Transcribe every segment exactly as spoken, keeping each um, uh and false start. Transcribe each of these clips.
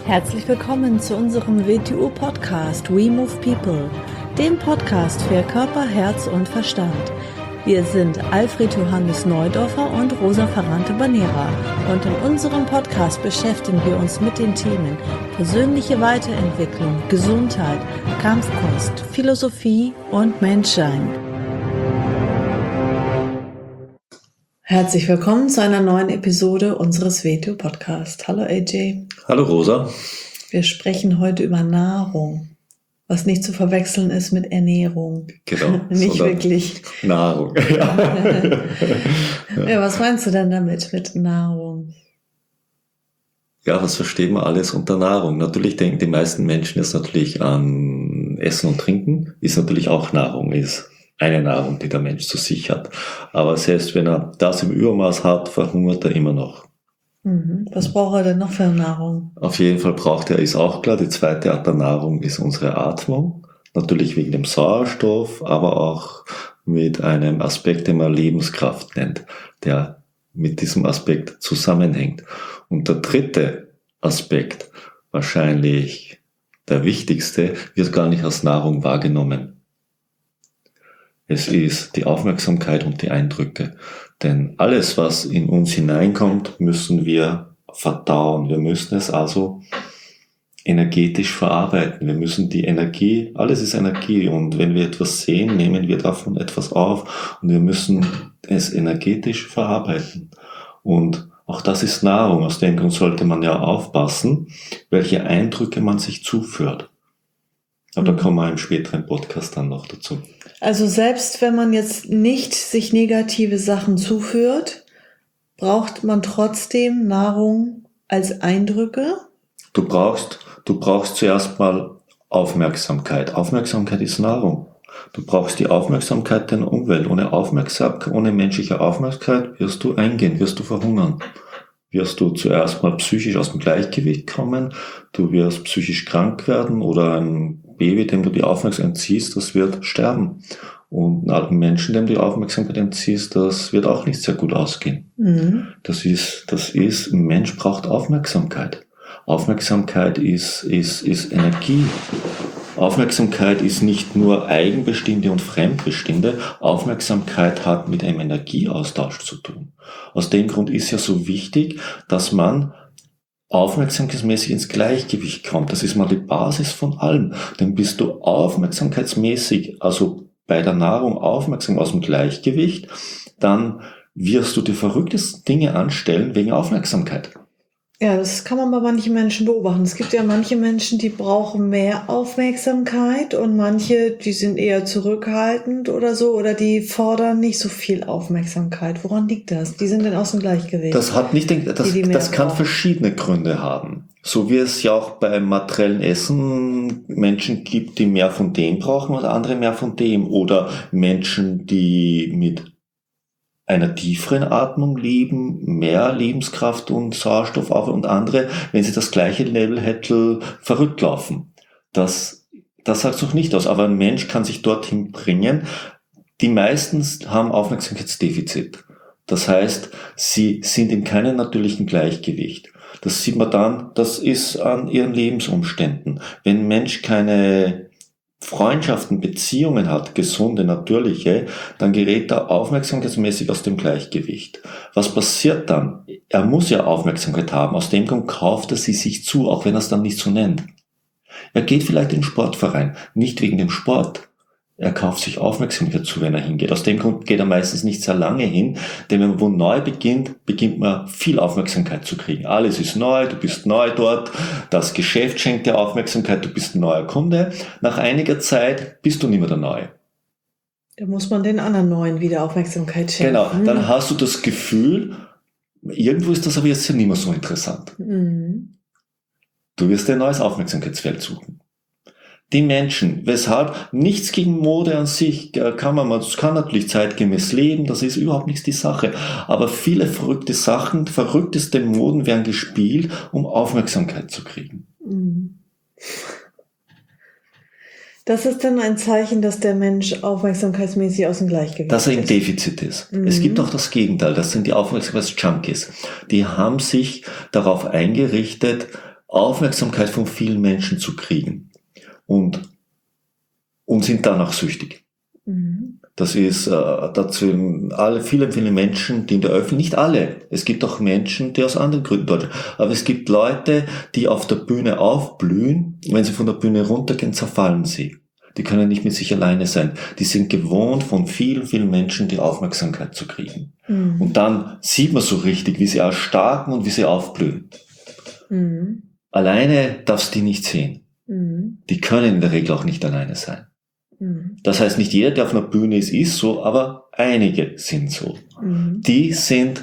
Herzlich willkommen zu unserem W T U-Podcast We Move People, dem Podcast für Körper, Herz und Verstand. Wir sind Alfred Johannes Neudorfer und Rosa Ferrante-Banera und in unserem Podcast beschäftigen wir uns mit den Themen persönliche Weiterentwicklung, Gesundheit, Kampfkunst, Philosophie und Menschsein. Herzlich willkommen zu einer neuen Episode unseres W T U-Podcasts. Hallo A J. Hallo Rosa. Wir sprechen heute über Nahrung, was nicht zu verwechseln ist mit Ernährung. Genau. Nicht wirklich. Nahrung. Ja. Ja, was meinst du denn damit, mit Nahrung? Ja, was verstehen wir alles unter Nahrung? Natürlich denken die meisten Menschen jetzt natürlich an Essen und Trinken, ist natürlich auch Nahrung, ist eine Nahrung, die der Mensch zu sich hat. Aber selbst wenn er das im Übermaß hat, verhungert er immer noch. Mhm. Was braucht er denn noch für Nahrung? Auf jeden Fall braucht er, ist auch klar, die zweite Art der Nahrung ist unsere Atmung. Natürlich wegen dem Sauerstoff, aber auch mit einem Aspekt, den man Lebenskraft nennt, der mit diesem Aspekt zusammenhängt. Und der dritte Aspekt, wahrscheinlich der wichtigste, wird gar nicht als Nahrung wahrgenommen. Es ist die Aufmerksamkeit und die Eindrücke. Denn alles, was in uns hineinkommt, müssen wir verdauen. Wir müssen es also energetisch verarbeiten. Wir müssen die Energie, alles ist Energie. Und wenn wir etwas sehen, nehmen wir davon etwas auf. Und wir müssen es energetisch verarbeiten. Und auch das ist Nahrung. Aus dem Grund sollte man ja aufpassen, welche Eindrücke man sich zuführt. Aber da kommen wir im späteren Podcast dann noch dazu. Also selbst wenn man jetzt nicht sich negative Sachen zuführt, braucht man trotzdem Nahrung als Eindrücke? Du brauchst, du brauchst zuerst mal Aufmerksamkeit. Aufmerksamkeit ist Nahrung. Du brauchst die Aufmerksamkeit der Umwelt. Ohne Aufmerksamkeit, ohne menschliche Aufmerksamkeit wirst du eingehen, wirst du verhungern. Wirst du zuerst mal psychisch aus dem Gleichgewicht kommen, du wirst psychisch krank werden oder ein Baby, dem du die Aufmerksamkeit entziehst, das wird sterben. Und einen alten Menschen, dem du die Aufmerksamkeit entziehst, das wird auch nicht sehr gut ausgehen. Mhm. Das ist, das ist, ein Mensch braucht Aufmerksamkeit. Aufmerksamkeit ist, ist, ist Energie. Aufmerksamkeit ist nicht nur eigenbestimmte und fremdbestimmte. Aufmerksamkeit hat mit einem Energieaustausch zu tun. Aus dem Grund ist ja so wichtig, dass man aufmerksamkeitsmäßig ins Gleichgewicht kommt. Das ist mal die Basis von allem. Denn bist du aufmerksamkeitsmäßig, also bei der Nahrung aufmerksam aus dem Gleichgewicht, dann wirst du die verrücktesten Dinge anstellen wegen Aufmerksamkeit. Ja, das kann man bei manchen Menschen beobachten. Es gibt ja manche Menschen, die brauchen mehr Aufmerksamkeit und manche, die sind eher zurückhaltend oder so oder die fordern nicht so viel Aufmerksamkeit. Woran liegt das? Die sind dann aus dem Gleichgewicht. Das hat nicht, den, das, die, die das kann brauchen. verschiedene Gründe haben. So wie es ja auch beim materiellen Essen Menschen gibt, die mehr von dem brauchen oder andere mehr von dem. Oder Menschen, die mit einer tieferen Atmung leben, mehr Lebenskraft und Sauerstoff auf und andere, wenn sie das gleiche Level hätten, verrückt laufen. Das, das sagt es noch nicht aus, aber ein Mensch kann sich dorthin bringen. Die meisten haben Aufmerksamkeitsdefizit. Das heißt, sie sind in keinem natürlichen Gleichgewicht. Das sieht man dann, das ist an ihren Lebensumständen. Wenn ein Mensch keine Freundschaften, Beziehungen hat, gesunde, natürliche, dann gerät er aufmerksamkeitsmäßig aus dem Gleichgewicht. Was passiert dann? Er muss ja Aufmerksamkeit haben, aus dem Grund kauft er sie sich zu, auch wenn er es dann nicht so nennt. Er geht vielleicht in den Sportverein, nicht wegen dem Sport. Er kauft sich Aufmerksamkeit zu, wenn er hingeht. Aus dem Grund geht er meistens nicht sehr lange hin, denn wenn man wo neu beginnt, beginnt man viel Aufmerksamkeit zu kriegen. Alles ist neu, du bist neu dort, das Geschäft schenkt dir Aufmerksamkeit, du bist ein neuer Kunde. Nach einiger Zeit bist du nicht mehr der Neue. Da muss man den anderen Neuen wieder Aufmerksamkeit schenken. Genau, dann hast du das Gefühl, irgendwo ist das aber jetzt ja nicht mehr so interessant. Mhm. Du wirst dir ein neues Aufmerksamkeitsfeld suchen. Die Menschen, weshalb nichts gegen Mode an sich kann man, man kann natürlich zeitgemäß leben, das ist überhaupt nichts die Sache. Aber viele verrückte Sachen, verrückteste Moden werden gespielt, um Aufmerksamkeit zu kriegen. Das ist dann ein Zeichen, dass der Mensch aufmerksamkeitsmäßig aus dem Gleichgewicht ist. Dass er im Defizit ist. Mhm. Es gibt auch das Gegenteil, das sind die Aufmerksamkeits-Junkies. Die haben sich darauf eingerichtet, Aufmerksamkeit von vielen Menschen zu kriegen und, und sind danach süchtig. Mhm. Das ist äh, dazu alle, viele, viele Menschen, die in der Öffentlichkeit, nicht alle, es gibt auch Menschen, die aus anderen Gründen dort, aber es gibt Leute, die auf der Bühne aufblühen, wenn sie von der Bühne runtergehen, zerfallen sie. Die können nicht mit sich alleine sein. Die sind gewohnt, von vielen, vielen Menschen die Aufmerksamkeit zu kriegen. Mhm. Und dann sieht man so richtig, wie sie erstarken und wie sie aufblühen. Mhm. Alleine darfst du die nicht sehen. Mhm. Die können in der Regel auch nicht alleine sein. Mhm. Das heißt, nicht jeder, der auf einer Bühne ist, ist so, aber einige sind so. Mhm. Die sind,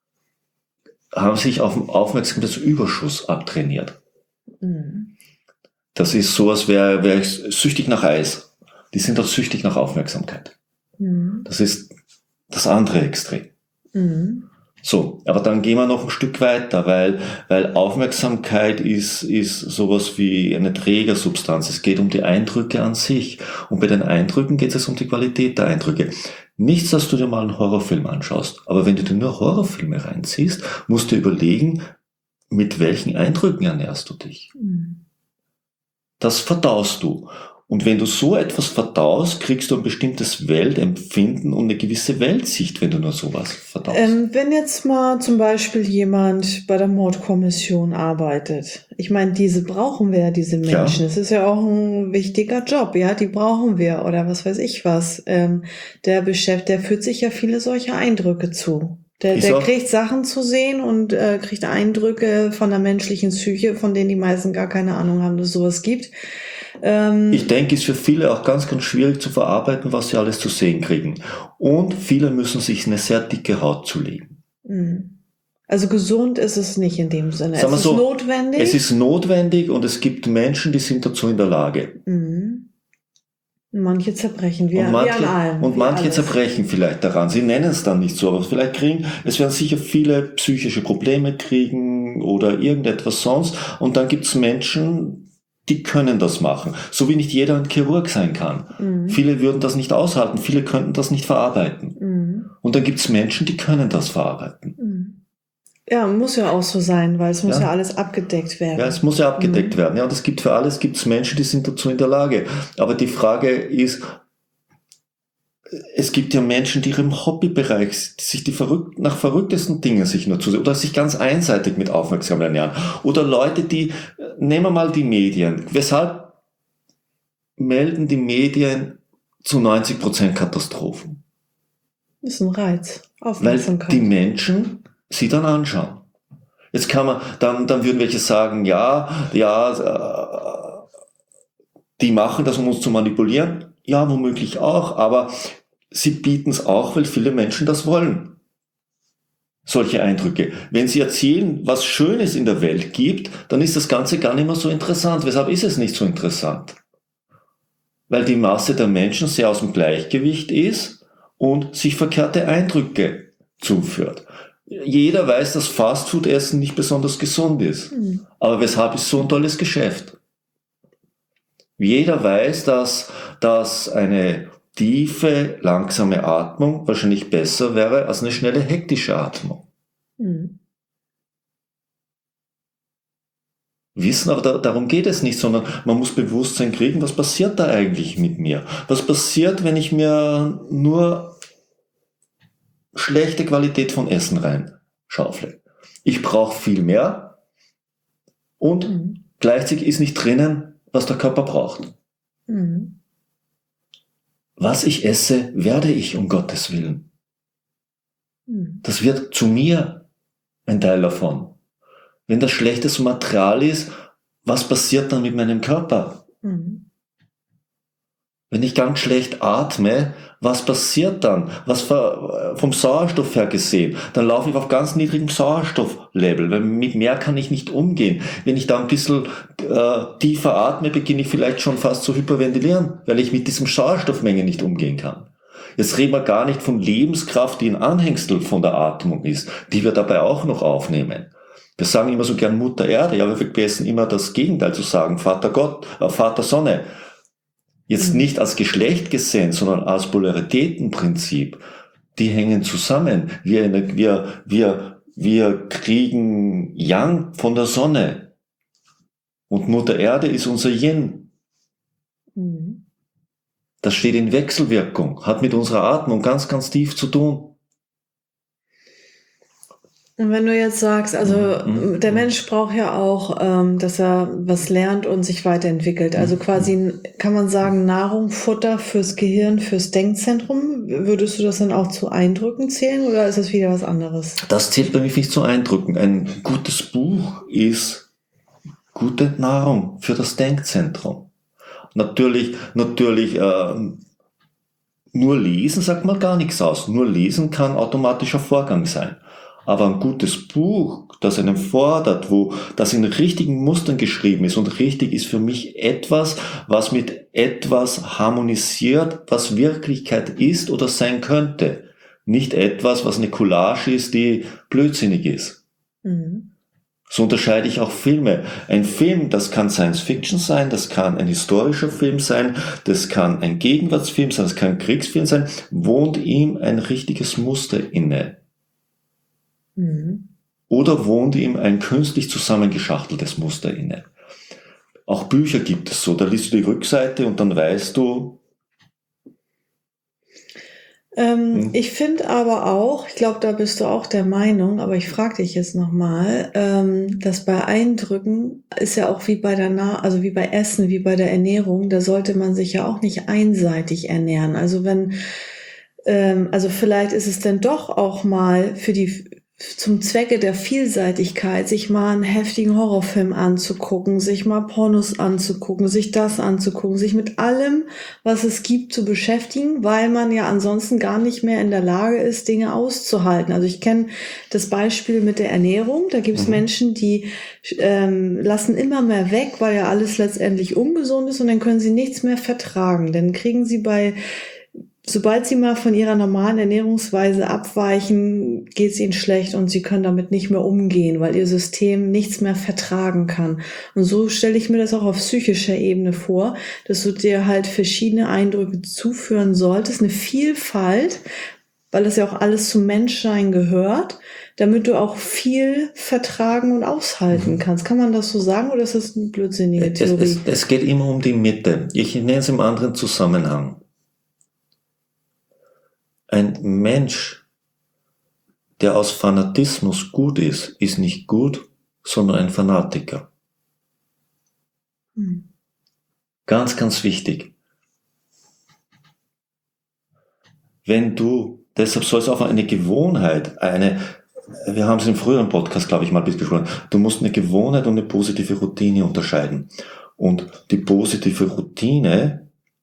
haben sich auf den Aufmerksamkeitsüberschuss abtrainiert. Mhm. Das ist so, als wäre wär ich süchtig nach Eis. Die sind auch süchtig nach Aufmerksamkeit. Mhm. Das ist das andere Extrem. Mhm. So, aber dann gehen wir noch ein Stück weiter, weil, weil Aufmerksamkeit ist, ist sowas wie eine Trägersubstanz. Es geht um die Eindrücke an sich. Und bei den Eindrücken geht es um die Qualität der Eindrücke. Nichts, dass du dir mal einen Horrorfilm anschaust. Aber wenn du dir nur Horrorfilme reinziehst, musst du überlegen, mit welchen Eindrücken ernährst du dich. Mhm. Das verdaust du. Und wenn du so etwas verdaust, kriegst du ein bestimmtes Weltempfinden und eine gewisse Weltsicht, wenn du nur sowas verdaust. Ähm, wenn jetzt mal zum Beispiel jemand bei der Mordkommission arbeitet, ich meine, diese brauchen wir ja, diese Menschen. Ja. Das ist ja auch ein wichtiger Job, ja, die brauchen wir oder was weiß ich was. Ähm, der beschäftigt, der führt sich ja viele solche Eindrücke zu. Der, der kriegt Sachen zu sehen und äh, kriegt Eindrücke von der menschlichen Psyche, von denen die meisten gar keine Ahnung haben, dass es sowas gibt. Ähm, ich denke, es ist für viele auch ganz, ganz schwierig zu verarbeiten, was sie alles zu sehen kriegen. Und viele müssen sich eine sehr dicke Haut zulegen. Also gesund ist es nicht in dem Sinne. Es ist so, notwendig. Es ist notwendig und es gibt Menschen, die sind dazu in der Lage. Mhm. Manche zerbrechen, wie, und manche, wie an allem. Und manche alles. zerbrechen vielleicht daran. Sie nennen es dann nicht so, aber vielleicht kriegen, es werden sicher viele psychische Probleme kriegen oder irgendetwas sonst. Und dann gibt es Menschen, die können das machen. So wie nicht jeder ein Chirurg sein kann. Mhm. Viele würden das nicht aushalten, viele könnten das nicht verarbeiten. Mhm. Und dann gibt es Menschen, die können das verarbeiten. Mhm. Ja, muss ja auch so sein, weil es muss ja, ja alles abgedeckt werden. Ja, es muss ja abgedeckt mhm. werden. Ja, und es gibt für alles, gibt es Menschen, die sind dazu in der Lage. Aber die Frage ist, es gibt ja Menschen, die ihrem Hobbybereich sich die verrückt, nach verrücktesten Dingen sich nur zusehen oder sich ganz einseitig mit Aufmerksamkeit ernähren. Oder Leute, die, nehmen wir mal die Medien. Weshalb melden die Medien zu neunzig Prozent Katastrophen? Das ist ein Reiz. Aufmerksamkeit. Weil die Menschen sie dann anschauen. Jetzt kann man, dann, dann würden welche sagen, ja, ja, die machen das, um uns zu manipulieren. Ja, womöglich auch, aber sie bieten es auch, weil viele Menschen das wollen. Solche Eindrücke. Wenn sie erzählen, was Schönes in der Welt gibt, dann ist das Ganze gar nicht mehr so interessant. Weshalb ist es nicht so interessant? Weil die Masse der Menschen sehr aus dem Gleichgewicht ist und sich verkehrte Eindrücke zuführt. Jeder weiß, dass Fastfood-Essen nicht besonders gesund ist. Mhm. Aber weshalb ist so ein tolles Geschäft? Jeder weiß, dass, dass eine tiefe, langsame Atmung wahrscheinlich besser wäre als eine schnelle, hektische Atmung. Mhm. Wissen, aber da, darum geht es nicht, sondern man muss Bewusstsein kriegen, was passiert da eigentlich mit mir? Was passiert, wenn ich mir nur schlechte Qualität von Essen reinschaufle? Ich brauche viel mehr und mhm. gleichzeitig ist nicht drinnen, was der Körper braucht. Mhm. Was ich esse, werde ich um Gottes Willen. Mhm. Das wird zu mir ein Teil davon. Wenn das schlechtes Material ist, was passiert dann mit meinem Körper? Mhm. Wenn ich ganz schlecht atme, was passiert dann? Was vom Sauerstoff her gesehen? Dann laufe ich auf ganz niedrigem Sauerstofflevel, weil mit mehr kann ich nicht umgehen. Wenn ich da ein bisschen äh, tiefer atme, beginne ich vielleicht schon fast zu hyperventilieren, weil ich mit diesem Sauerstoffmenge nicht umgehen kann. Jetzt reden wir gar nicht von Lebenskraft, die ein Anhängsel von der Atmung ist, die wir dabei auch noch aufnehmen. Wir sagen immer so gern Mutter Erde, ja, wir vergessen immer das Gegenteil zu sagen, Vater Gott, äh, Vater Sonne. Jetzt nicht als Geschlecht gesehen, sondern als Polaritätenprinzip. Die hängen zusammen. Wir, wir, wir, wir kriegen Yang von der Sonne. Und Mutter Erde ist unser Yin. Mhm. Das steht in Wechselwirkung, hat mit unserer Atmung ganz, ganz tief zu tun. Und wenn du jetzt sagst, also mhm. der Mensch braucht ja auch, ähm, dass er was lernt und sich weiterentwickelt. Also quasi, kann man sagen, Nahrung, Futter fürs Gehirn, fürs Denkzentrum. Würdest du das dann auch zu Eindrücken zählen oder ist das wieder was anderes? Das zählt bei mir nicht zu Eindrücken. Ein gutes Buch ist gute Nahrung für das Denkzentrum. Natürlich, natürlich, äh, nur lesen sagt mal gar nichts aus. Nur lesen kann automatischer Vorgang sein. Aber ein gutes Buch, das einen fordert, wo das in richtigen Mustern geschrieben ist und richtig ist für mich etwas, was mit etwas harmonisiert, was Wirklichkeit ist oder sein könnte. Nicht etwas, was eine Collage ist, die blödsinnig ist. Mhm. So unterscheide ich auch Filme. Ein Film, das kann Science Fiction sein, das kann ein historischer Film sein, das kann ein Gegenwartsfilm sein, das kann ein Kriegsfilm sein, wohnt ihm ein richtiges Muster inne. Mhm. Oder wohnt ihm ein künstlich zusammengeschachteltes Muster inne. Auch Bücher gibt es so, da liest du die Rückseite und dann weißt du. Ähm, hm. Ich finde aber auch, ich glaube, da bist du auch der Meinung, aber ich frage dich jetzt nochmal, ähm, dass bei Eindrücken ist ja auch wie bei der Na- also wie bei Essen, wie bei der Ernährung, da sollte man sich ja auch nicht einseitig ernähren. Also wenn, ähm, also vielleicht ist es dann doch auch mal für die zum Zwecke der Vielseitigkeit, sich mal einen heftigen Horrorfilm anzugucken, sich mal Pornos anzugucken, sich das anzugucken, sich mit allem, was es gibt, zu beschäftigen, weil man ja ansonsten gar nicht mehr in der Lage ist, Dinge auszuhalten. Also ich kenne das Beispiel mit der Ernährung. Da gibt es mhm. Menschen, die ähm, lassen immer mehr weg, weil ja alles letztendlich ungesund ist und dann können sie nichts mehr vertragen. Dann kriegen sie bei Sobald sie mal von ihrer normalen Ernährungsweise abweichen, geht es ihnen schlecht und sie können damit nicht mehr umgehen, weil ihr System nichts mehr vertragen kann. Und so stelle ich mir das auch auf psychischer Ebene vor, dass du dir halt verschiedene Eindrücke zuführen solltest, eine Vielfalt, weil das ja auch alles zum Menschsein gehört, damit du auch viel vertragen und aushalten kannst. Kann man das so sagen oder ist das eine blödsinnige Theorie? Es, es, es geht immer um die Mitte. Ich nenne es im anderen Zusammenhang. Ein Mensch, der aus Fanatismus gut ist, ist nicht gut, sondern ein Fanatiker. Hm. Ganz, ganz wichtig. Wenn du, deshalb soll es auch eine Gewohnheit, eine, wir haben es im früheren Podcast, glaube ich, mal besprochen, du musst eine Gewohnheit und eine positive Routine unterscheiden. Und die positive Routine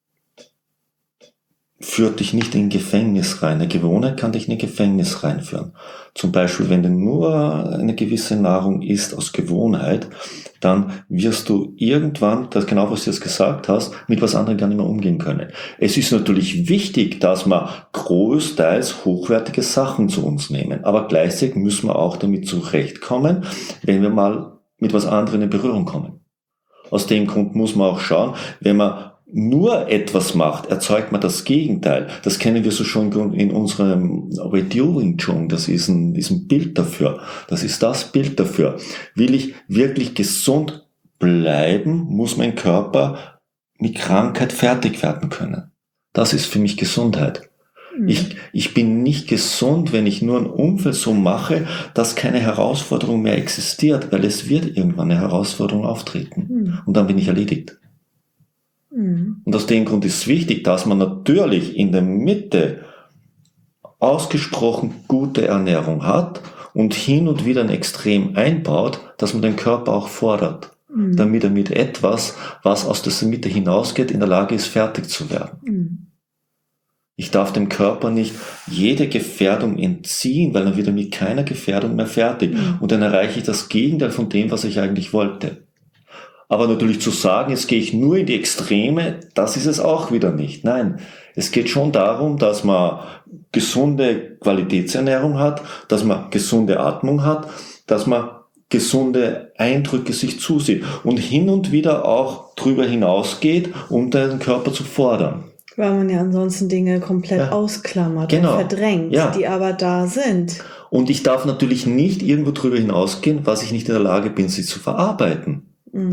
führt dich nicht in ein Gefängnis rein. Eine Gewohnheit kann dich in ein Gefängnis reinführen. Zum Beispiel, wenn du nur eine gewisse Nahrung isst aus Gewohnheit, dann wirst du irgendwann, das genau was du jetzt gesagt hast, mit was anderem gar nicht mehr umgehen können. Es ist natürlich wichtig, dass wir großteils hochwertige Sachen zu uns nehmen, aber gleichzeitig müssen wir auch damit zurechtkommen, wenn wir mal mit was anderem in Berührung kommen. Aus dem Grund muss man auch schauen, wenn man nur etwas macht, erzeugt man das Gegenteil. Das kennen wir so schon in unserem Redoing Chung. Das ist ein, ist ein Bild dafür. Das ist das Bild dafür. Will ich wirklich gesund bleiben, muss mein Körper mit Krankheit fertig werden können. Das ist für mich Gesundheit. Mhm. Ich, ich bin nicht gesund, wenn ich nur ein Umfeld so mache, dass keine Herausforderung mehr existiert, weil es wird irgendwann eine Herausforderung auftreten. Mhm. Und dann bin ich erledigt. Und aus dem Grund ist es wichtig, dass man natürlich in der Mitte ausgesprochen gute Ernährung hat und hin und wieder ein Extrem einbaut, dass man den Körper auch fordert, mhm. damit er mit etwas, was aus der Mitte hinausgeht, in der Lage ist, fertig zu werden. Mhm. Ich darf dem Körper nicht jede Gefährdung entziehen, weil dann wird er mit keiner Gefährdung mehr fertig. Mhm. Und dann erreiche ich das Gegenteil von dem, was ich eigentlich wollte. Aber natürlich zu sagen, jetzt gehe ich nur in die Extreme, das ist es auch wieder nicht. Nein, es geht schon darum, dass man gesunde Qualitätsernährung hat, dass man gesunde Atmung hat, dass man gesunde Eindrücke sich zusieht und hin und wieder auch drüber hinausgeht, um den Körper zu fordern. Weil man ja ansonsten Dinge komplett ja. ausklammert genau. und verdrängt, ja. die aber da sind. Und ich darf natürlich nicht irgendwo drüber hinausgehen, was ich nicht in der Lage bin, sie zu verarbeiten. Mhm.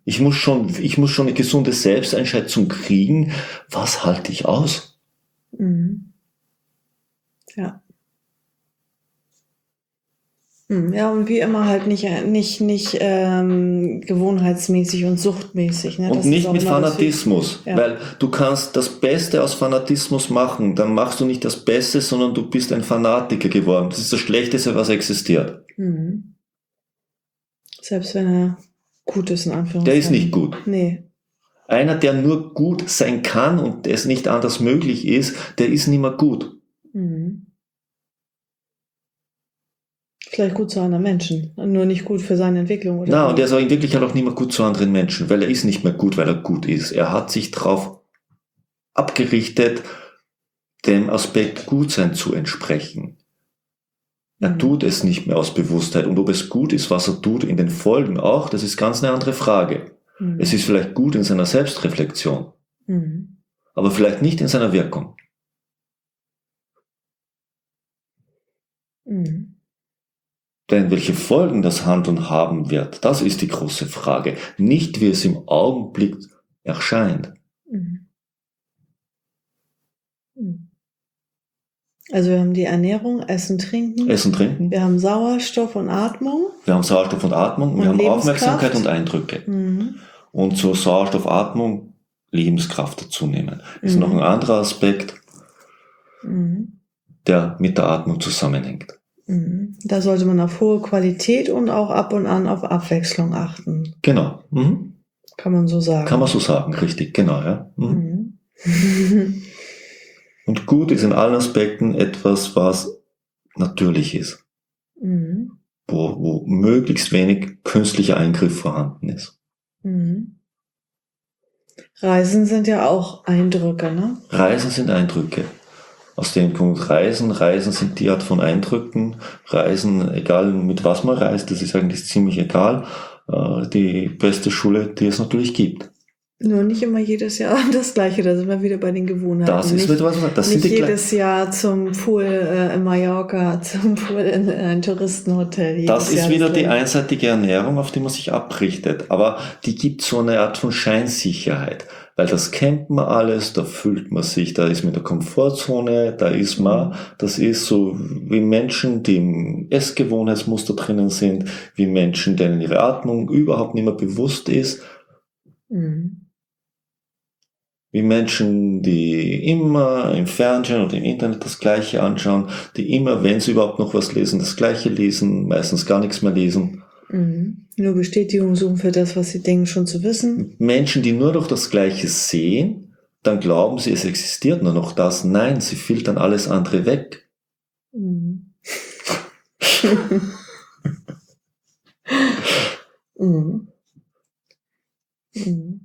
Ich muss schon, ich muss schon eine gesunde Selbsteinschätzung kriegen. Was halte ich aus? Mhm. Ja. Ja, und wie immer halt nicht, nicht, nicht ähm, gewohnheitsmäßig und suchtmäßig. Ne? Und das nicht mit Fanatismus, ja. Weil du kannst das Beste aus Fanatismus machen, dann machst du nicht das Beste, sondern du bist ein Fanatiker geworden. Das ist das Schlechteste, was existiert. Mhm. Selbst wenn er gut ist, in Anführungszeichen. Der ist nicht gut. Nee. Einer, der nur gut sein kann und es nicht anders möglich ist, der ist nicht mehr gut. Mhm. Vielleicht gut zu anderen Menschen, nur nicht gut für seine Entwicklung. Oder? Na, und er ist auch in Wirklichkeit auch nicht mehr gut zu anderen Menschen, weil er ist nicht mehr gut, weil er gut ist. Er hat sich darauf abgerichtet, dem Aspekt Gutsein zu entsprechen. Er Mhm. tut es nicht mehr aus Bewusstheit. Und ob es gut ist, was er tut, in den Folgen auch, das ist ganz eine andere Frage. Mhm. Es ist vielleicht gut in seiner Selbstreflexion, mhm. aber vielleicht nicht in seiner Wirkung. Mhm. Denn welche Folgen das Handeln haben wird, das ist die große Frage. Nicht, wie es im Augenblick erscheint. Also wir haben die Ernährung, Essen, Trinken. Essen, Trinken. Wir haben Sauerstoff und Atmung. Wir haben Sauerstoff und Atmung. Und wir haben Aufmerksamkeit und Eindrücke. Mhm. Und zur Sauerstoffatmung Lebenskraft dazu nehmen. Ist mhm. noch ein anderer Aspekt, mhm. der mit der Atmung zusammenhängt. Da sollte man auf hohe Qualität und auch ab und an auf Abwechslung achten. Genau. Mhm. Kann man so sagen. Kann man so sagen, richtig, genau. Ja. Mhm. Mhm. Und gut ist in allen Aspekten etwas, was natürlich ist. Mhm. Wo, wo möglichst wenig künstlicher Eingriff vorhanden ist. Mhm. Reisen sind ja auch Eindrücke, ne? Reisen sind Eindrücke. Aus dem Punkt Reisen, Reisen sind die Art von Eindrücken, Reisen, egal mit was man reist, das ist eigentlich ziemlich egal, die beste Schule, die es natürlich gibt. Nur nicht immer jedes Jahr das Gleiche, da sind wir wieder bei den Gewohnheiten. Das ist nicht, etwas, das nicht sind die jedes Jahr zum Pool äh, in Mallorca, zum Pool in ein Touristenhotel. Das ist Jahr wieder das die einseitige Ernährung, auf die man sich abrichtet, aber die gibt so eine Art von Scheinsicherheit. Weil das kennt man alles, da fühlt man sich, da ist man in der Komfortzone, da ist man, das ist so wie Menschen, die im Essgewohnheitsmuster drinnen sind, wie Menschen, denen ihre Atmung überhaupt nicht mehr bewusst ist, mhm. wie Menschen, die immer im Fernsehen oder im Internet das Gleiche anschauen, die immer, wenn sie überhaupt noch was lesen, das Gleiche lesen, meistens gar nichts mehr lesen. Mhm. Nur Bestätigung suchen für das, was sie denken, schon zu wissen. Menschen, die nur noch das Gleiche sehen, dann glauben sie, es existiert nur noch das. Nein, sie filtern alles andere weg. Mhm. mhm. Mhm.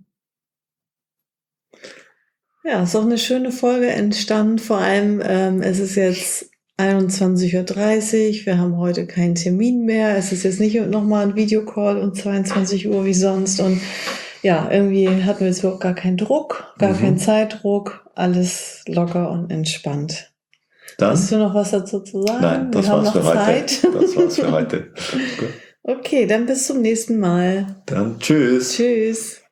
Ja, ist auch eine schöne Folge entstanden. Vor allem, ähm, es ist jetzt einundzwanzig Uhr dreißig, wir haben heute keinen Termin mehr, es ist jetzt nicht nochmal ein Videocall um zweiundzwanzig Uhr wie sonst und ja, irgendwie hatten wir jetzt überhaupt gar keinen Druck, gar mhm. keinen Zeitdruck, alles locker und entspannt. Dann, hast du noch was dazu zu sagen? Nein, das war's für Zeit. heute. Das war's für heute. Gut. Okay, dann bis zum nächsten Mal. Dann tschüss. Tschüss.